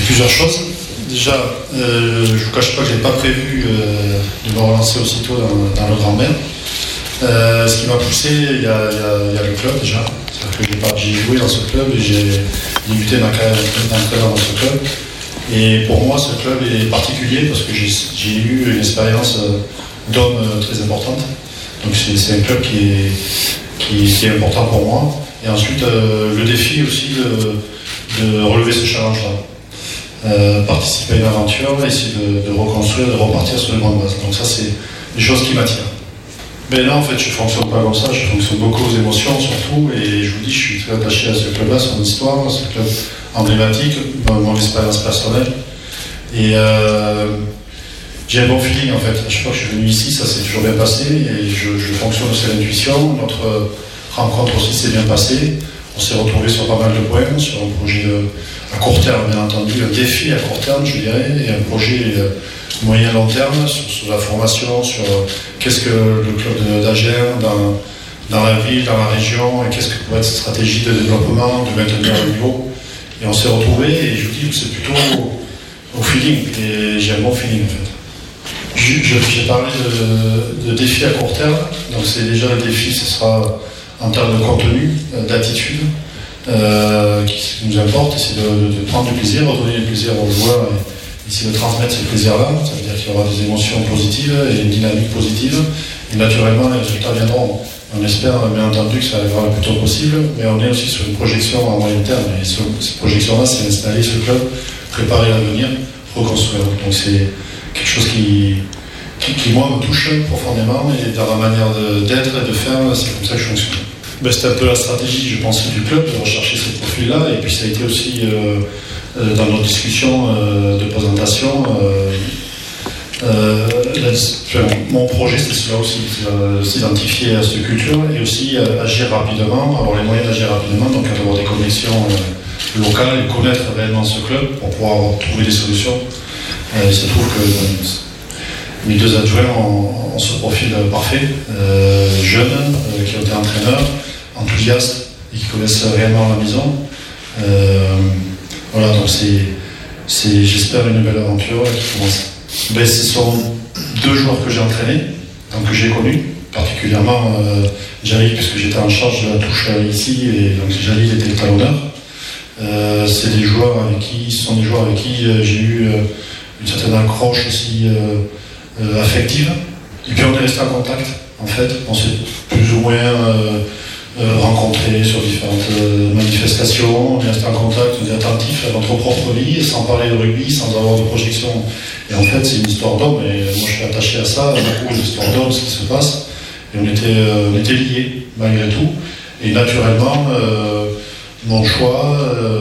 Plusieurs choses. Déjà, je ne vous cache pas que je n'ai pas prévu de me relancer aussitôt dans le Grand Bain. Ce qui m'a poussé, il y a le club déjà. C'est-à-dire que j'ai joué dans ce club et j'ai débuté ma carrière d'entraîneur dans ce club. Et pour moi, ce club est particulier parce que j'ai eu une expérience d'homme très importante. Donc c'est un club qui est important pour moi. Et ensuite, le défi aussi de relever ce challenge-là. Participer à une aventure, essayer de reconstruire, de repartir sur une bonne base. Donc ça, c'est des choses qui m'attirent. Mais là, en fait, je ne fonctionne pas comme ça, je fonctionne beaucoup aux émotions surtout, et je vous dis, je suis très attaché à ce club-là, son histoire, ce club emblématique, mon expérience personnelle. Et j'ai un bon feeling, en fait. À chaque fois que je suis venu ici, ça s'est toujours bien passé, et je fonctionne aussi à l'intuition. Notre rencontre aussi s'est bien passée. On s'est retrouvés sur pas mal de points, sur un projet à court terme, bien entendu, un défi à court terme, je dirais, et un projet moyen-long terme, sur la formation, sur qu'est-ce que le club d'Agen dans la ville, dans la région, et qu'est-ce que pourrait être cette stratégie de développement, de maintenir le niveau. Et on s'est retrouvés, et je vous dis que c'est plutôt au feeling, et j'ai un bon feeling en fait. J'ai parlé de défi à court terme, donc c'est déjà le défi, ce sera en termes de contenu, d'attitude, qui nous importe, c'est de prendre du plaisir, redonner du plaisir aux joueurs et essayer de transmettre ce plaisir-là. Ça veut dire qu'il y aura des émotions positives et une dynamique positive. Et naturellement, les résultats viendront. On espère bien entendu que ça arrivera le plus tôt possible, mais on est aussi sur une projection à moyen terme. Et cette projection-là, c'est installer ce club, préparer l'avenir, reconstruire. Donc c'est quelque chose qui moi, me touche profondément, et dans la manière d'être et de faire, c'est comme ça que je fonctionne. C'était un peu la stratégie, je pense, du club, de rechercher ce profil-là, et puis ça a été aussi, dans nos discussions de présentation, mon projet, c'était cela aussi, s'identifier à cette culture, et aussi agir rapidement, avoir les moyens d'agir rapidement, donc avoir des connexions locales, et connaître réellement ce club, pour pouvoir trouver des solutions. Il se trouve que mes deux adjoints ont ce profil parfait, jeunes, qui ont été entraîneurs, enthousiastes et qui connaissent réellement la maison. Voilà, donc c'est j'espère une belle aventure qui commence. Ce sont deux joueurs que j'ai entraînés, donc que j'ai connus, particulièrement Jalil, puisque j'étais en charge de la touche ici, et donc Jalil était le talonneur. C'est des joueurs avec qui j'ai eu une certaine accroche aussi affective. Et puis on est resté en contact, en fait. On s'est plus ou moins rencontrés sur différentes manifestations. On est resté en contact, on est attentif à notre propre vie, sans parler de rugby, sans avoir de projection. Et en fait, c'est une histoire d'homme, et moi je suis attaché à ça, beaucoup d'histoires d'homme, ce qui se passe. Et on était liés, malgré tout. Et naturellement, mon choix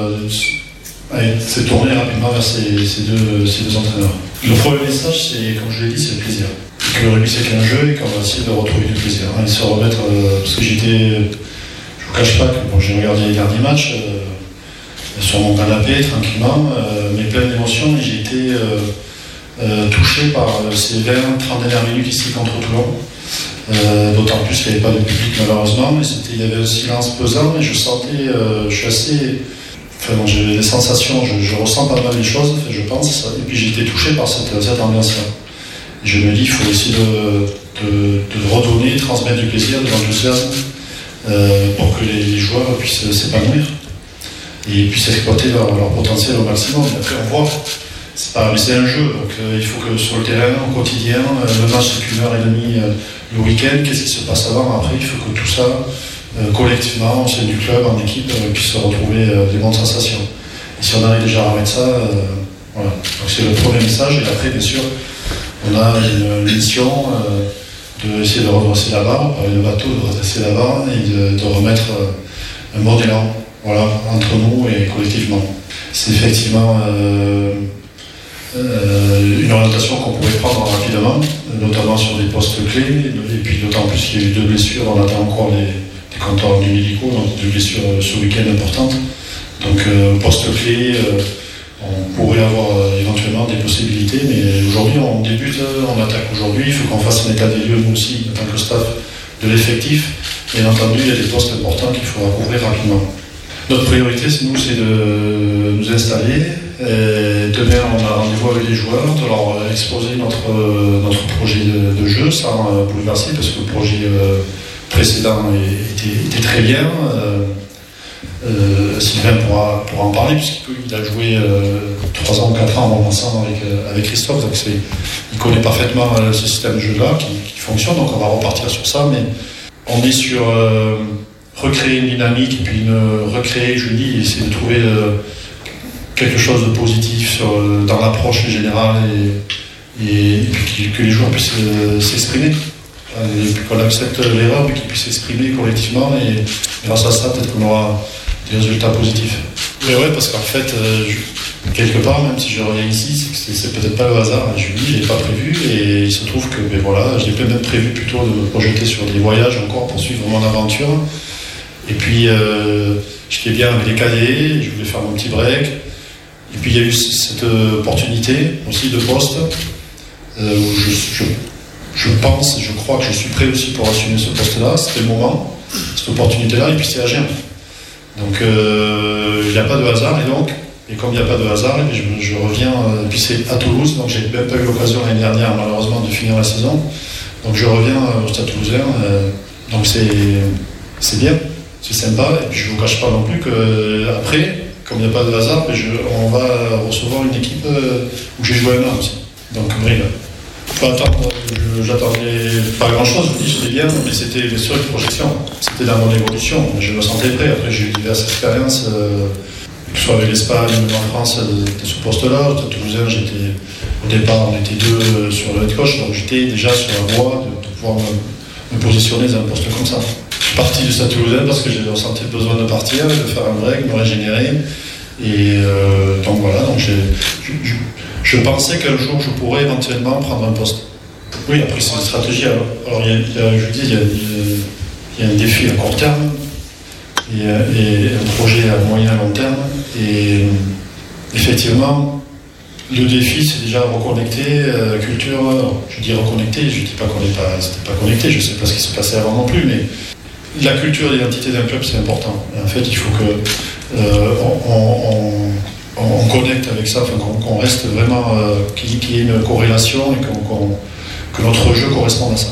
s'est tourné rapidement vers ces deux entraîneurs. Le premier message, c'est, comme je l'ai dit, c'est le plaisir. Que le rugby, c'est qu'un jeu, et qu'on va essayer de retrouver du plaisir. Et se remettre, parce que je ne vous cache pas que j'ai regardé les derniers matchs sur mon canapé, tranquillement, mais plein d'émotions, et j'ai été touché par ces 20-30 dernières minutes ici contre Toulon. D'autant plus qu'il n'y avait pas de public, malheureusement, mais il y avait un silence pesant, et je sentais, je suis assez... j'ai des sensations, je ressens pas mal les choses, je pense, et puis j'ai été touché par cette ambiance-là. Je me dis qu'il faut essayer de redonner, transmettre du plaisir, de l'enthousiasme, pour que les joueurs puissent s'épanouir et puissent exploiter leur potentiel au maximum. Et après, on voit, c'est un jeu, donc il faut que sur le terrain, au quotidien, le match c'est qu'1h30 le week-end, qu'est-ce qui se passe avant, après, il faut que tout ça, collectivement, au sein du club, en équipe, puisse retrouver des bonnes sensations. Et si on arrive déjà à remettre ça, voilà. Donc c'est le premier message, et après, bien sûr, on a une mission d'essayer de redresser la barre, le bateau de redresser la barre, et de remettre un bon élan, voilà, entre nous et collectivement. C'est effectivement une orientation qu'on pourrait prendre rapidement, notamment sur des postes clés, et puis d'autant plus qu'il y a eu 2 blessures, on attend encore des comptes rendus médicaux, donc 2 blessures ce week-end importantes. Donc poste clé, on pourrait avoir éventuellement des possibilités, mais aujourd'hui on débute, on attaque aujourd'hui, il faut qu'on fasse un état des lieux nous aussi, en tant que staff, de l'effectif. Bien entendu, il y a des postes importants qu'il faudra couvrir rapidement. Notre priorité, c'est de nous installer Demain, on a rendez-vous avec les joueurs de leur exposer notre projet de jeu sans bouleverser, parce que le projet précédent était très bien. Sylvain pourra en parler, puisqu'il a joué 3 ans ou 4 ans ensemble avec Christophe, donc il connaît parfaitement ce système de jeu-là qui fonctionne, donc on va repartir sur ça, mais on est sur recréer une dynamique, et puis recréer, je dis, essayer de trouver quelque chose de positif dans l'approche générale, et puis que les joueurs puissent s'exprimer. Et puis qu'on accepte l'erreur, mais qu'ils puissent s'exprimer collectivement, et grâce à ça, peut-être qu'on aura des résultats positifs. Mais ouais, parce qu'en fait, quelque part, même si je reviens ici, c'est peut-être pas le hasard. Je lui dis, je l'ai pas prévu, et il se trouve que, voilà, j'ai même prévu plutôt de me projeter sur des voyages encore pour suivre mon aventure. Et puis, j'étais bien avec les cahiers, je voulais faire mon petit break. Et puis, il y a eu cette opportunité aussi de poste, où je pense, je crois que je suis prêt aussi pour assumer ce poste-là. C'était le moment, cette opportunité-là, et puis c'est à Agen. Donc il n'y a pas de hasard, et comme il n'y a pas de hasard, je reviens, et puis c'est à Toulouse, donc j'ai même pas eu l'occasion l'année dernière malheureusement de finir la saison. Donc je reviens au Stade Toulousain, donc c'est bien, c'est sympa, et puis je ne vous cache pas non plus qu'après, comme il n'y a pas de hasard, on va recevoir une équipe où j'ai joué un an aussi. Donc Brive. Pas attendre, j'attendais pas grand-chose, je vous dis, c'était bien, mais c'était bien sûr une projection. C'était dans mon évolution, je me sentais prêt. Après, j'ai eu diverses expériences, que ce soit avec l'Espagne, même en France, j'étais ce poste-là. Au Toulousain, au départ, on était 2 sur le head coach, donc j'étais déjà sur la voie de pouvoir me positionner dans un poste comme ça. Je suis parti du Stade Toulousain parce que j'ai ressenti le besoin de partir, de faire un break, me régénérer. Et donc voilà, donc je pensais qu'un jour je pourrais éventuellement prendre un poste. Oui, après c'est une stratégie. Alors il y a un défi à court terme et un projet à moyen et long terme. Et effectivement, le défi c'est déjà reconnecter culture. Je dis reconnecter, je ne dis pas qu'on c'était pas connecté, je ne sais pas ce qui se passait avant non plus, mais la culture et l'identité d'un club c'est important. Et en fait, il faut que on connecte avec ça, qu'on reste vraiment, qu'il y ait une corrélation et que notre jeu corresponde à ça.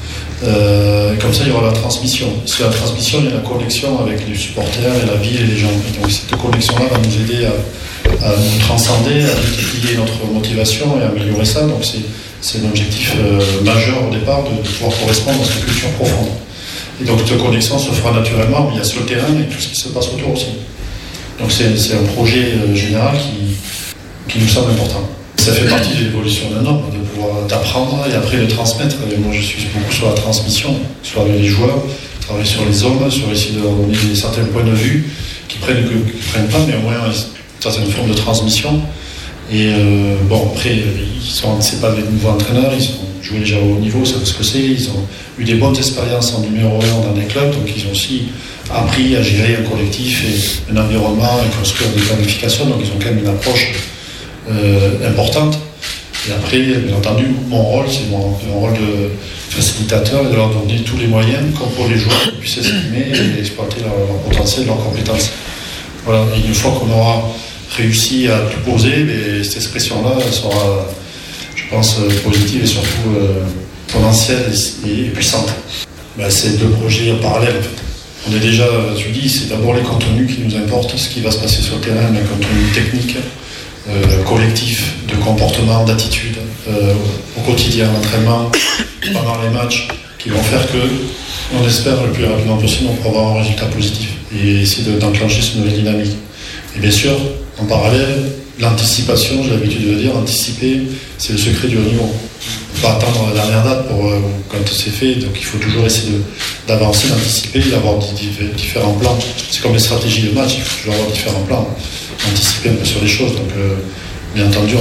Et comme ça, il y aura la transmission. Si la transmission, il y a la connexion avec les supporters et la ville et les gens. Et donc cette connexion-là va nous aider à nous transcender, à multiplier notre motivation et à améliorer ça. Donc c'est un objectif majeur au départ de pouvoir correspondre à cette culture profonde. Et donc cette connexion se fera naturellement, mais il y a sur le terrain et tout ce qui se passe autour aussi. Donc c'est un projet général qui nous semble important. Ça fait partie de l'évolution d'un homme, d'apprendre et après de transmettre. Et moi je suis beaucoup sur la transmission, soit avec les joueurs, travailler sur les hommes, sur essayer de leur donner certains points de vue qui prennent pas, mais au moins ça c'est une forme de transmission. Et après, c'est pas des nouveaux entraîneurs, ils ont joué déjà au haut niveau, c'est ce que c'est, ils ont eu des bonnes expériences en numéro 1 dans des clubs, donc ils ont aussi appris à gérer un collectif et un environnement et construire des planifications, donc ils ont quand même une approche importante. Et après, bien entendu, mon rôle, c'est mon rôle de facilitateur et de leur donner tous les moyens pour les joueurs qui puissent s'exprimer et exploiter leur potentiel, leurs compétences. Voilà, et une fois qu'on aura réussi à tout poser, cette expression-là sera, je pense, positive et surtout potentielle et puissante. C'est 2 projets parallèles en fait. On est déjà, tu dis, c'est d'abord les contenus qui nous importent, ce qui va se passer sur le terrain, les contenus techniques, collectifs, de comportement, d'attitude, au quotidien, l'entraînement, pendant les matchs, qui vont faire que, on espère le plus rapidement possible, on pourra avoir un résultat positif et essayer d'enclencher cette nouvelle dynamique. Et bien sûr, en parallèle, l'anticipation, j'ai l'habitude de le dire, anticiper, c'est le secret du haut niveau. On ne peut pas attendre la dernière date quand c'est fait, donc il faut toujours essayer d'avancer, d'anticiper, d'avoir différents plans. C'est comme les stratégies de match, il faut toujours avoir différents plans, anticiper un peu sur les choses. Donc, bien entendu,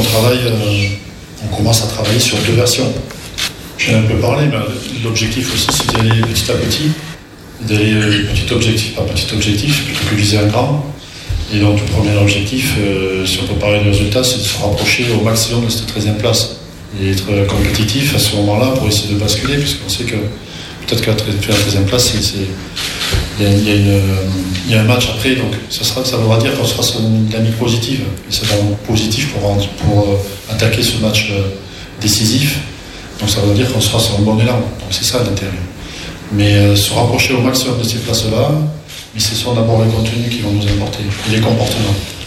on commence à travailler sur 2 versions. J'en ai un peu parlé, mais l'objectif aussi, c'est d'aller petit à petit, d'aller petit objectif par petit objectif, plutôt que viser un grand. Et donc, le premier objectif, si on peut parler de résultats, c'est de se rapprocher au maximum de cette 13e place et être compétitif à ce moment-là pour essayer de basculer, puisqu'on sait que peut-être que la 13e place, il y a un match après, donc ça voudra dire qu'on sera sur une dynamique positive. Et c'est vraiment positif pour attaquer ce match décisif. Donc ça veut dire qu'on sera sur un bon élan. Donc c'est ça l'intérêt. Mais se rapprocher au maximum de ces places-là, mais ce sont d'abord les contenus qui vont nous apporter, et les comportements.